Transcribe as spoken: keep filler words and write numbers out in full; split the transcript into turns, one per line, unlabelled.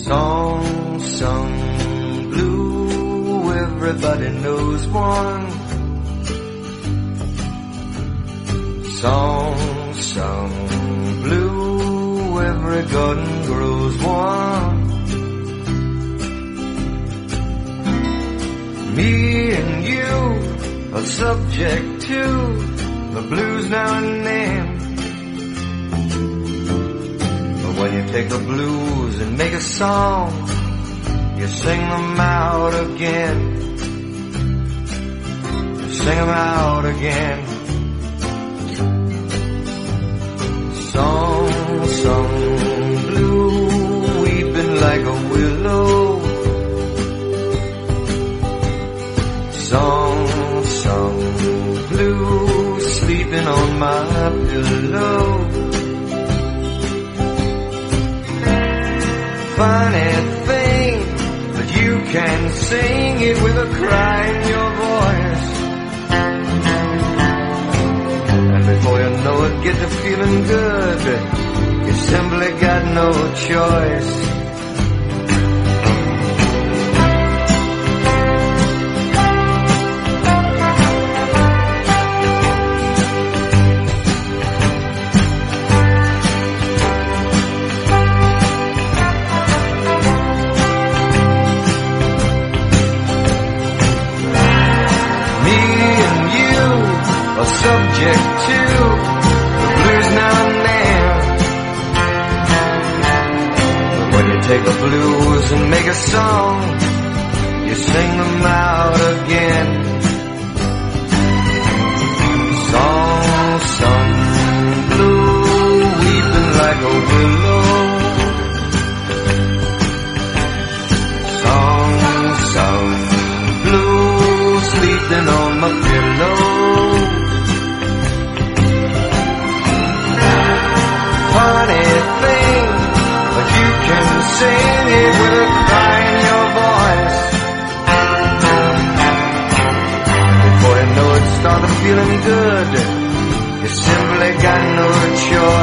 Song sung blue, everybody knows one. Song sung blue, every garden grows one. Me and you are subject to the blues now and then. But when you take the blues and make a song, you sing them out again. You sing them out again. Song sung blue, weeping like a willow. Song sung blue, sleeping on my pillow. Funny thing, but you can sing it with a cry in your voice. And before you know it, get to feeling good. You simply got no choice. Subject to the blues now and then. But when you take the blues and make a song, you sing them out again. Song sung blue, weeping like a willow. Song sung blue, sleeping on my pillow. Funny thing, but you can sing it with a cry in your voice. Before you know it, start feeling good. You simply got no choice.